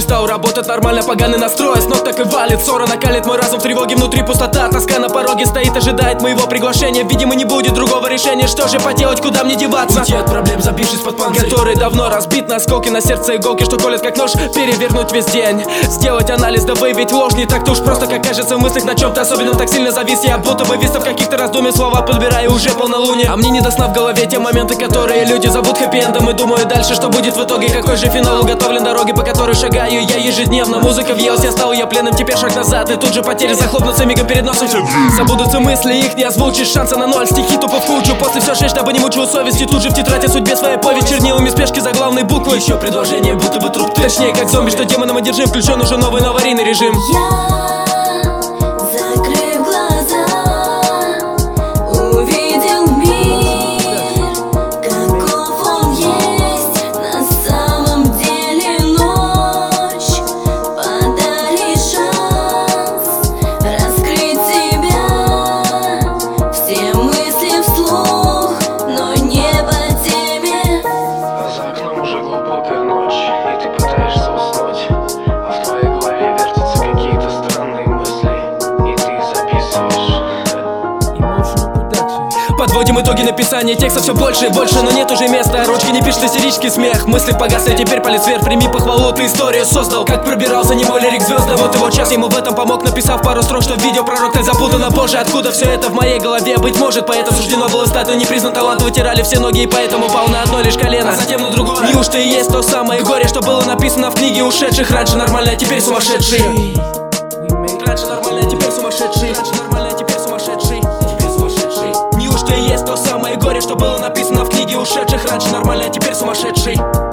перестал работать нормально, поганый настрой. С ног так и валит, ссора накалит мой разум в тревоге. Внутри пустота, тоска на пороге стоит, ожидает моего приглашения. Видимо, не будет другого решения, что же поделать, куда мне деваться? Уйти от проблем, забившись под панцирь, который давно разбит на осколки, на сердце иголки, что колят как нож. Перевернуть весь день, сделать анализ, да выявить ложь. Не так-то уж просто, как кажется в мыслях. На чем-то особенном так сильно завис я, будто бы вис в каких-то раздумьях. Слова подбираю, уже полнолуние, а мне не до сна в голове те моменты, которые люди зовут хэппи-эндом. И думаю дальше, что будет в итоге, какой же финал уготовлен. Дороги, по которой шагаю я ежедневно. Музыка въелась, я стал ее пленным, теперь шаг назад, и тут же потери захлопнутся мигом перед носом. Забудутся мысли, их не озвучишь, шанса на ноль. Стихи тупо в кучу, после все шесть, чтобы не мучил совесть. И тут же в тетради судьбе своей повесть чернилами спешки за главной буквы. Еще предложение, будто бы труп ты. Точнее, как зомби, что демоном одержим. Включен уже новый аварийный режим. Закрыв глаза, увидел мир, каков он есть на самом деле. Ночь, подари шанс раскрыть себя, все мысли вслух, но не по теме. За окном уже глубокая ночь, и ты пытаешься уснуть, а в твоей голове вертятся какие-то странные мысли, и ты записываешь. Подводим итоги написания текста все больше и больше, но нет уже места. Ручки не пишет, истерический смех. Мысли погасли, теперь полез вверх. Прими похвалу, ты историю создал. Как пробирался немой лирик звезда, вот его час ему в этом помог, написав пару строк, что видео пророк так запутано. Боже, откуда все это в моей голове? Быть может, поэтому суждено было стать, но не признан талант. Вытирали все ноги, и поэтому пал на одно лишь колено, а затем на другое. Неужто и есть то самое горе, что было написано в книге ушедших? Раньше нормально, а теперь сумасшедший. Раньше нормально, а теперь сумасшедший. Раньше нормально, а теперь сумасшедший. Неужто и есть то самое горе, что было написано в книге ушедших? Раньше нормально, а теперь сумасшедший.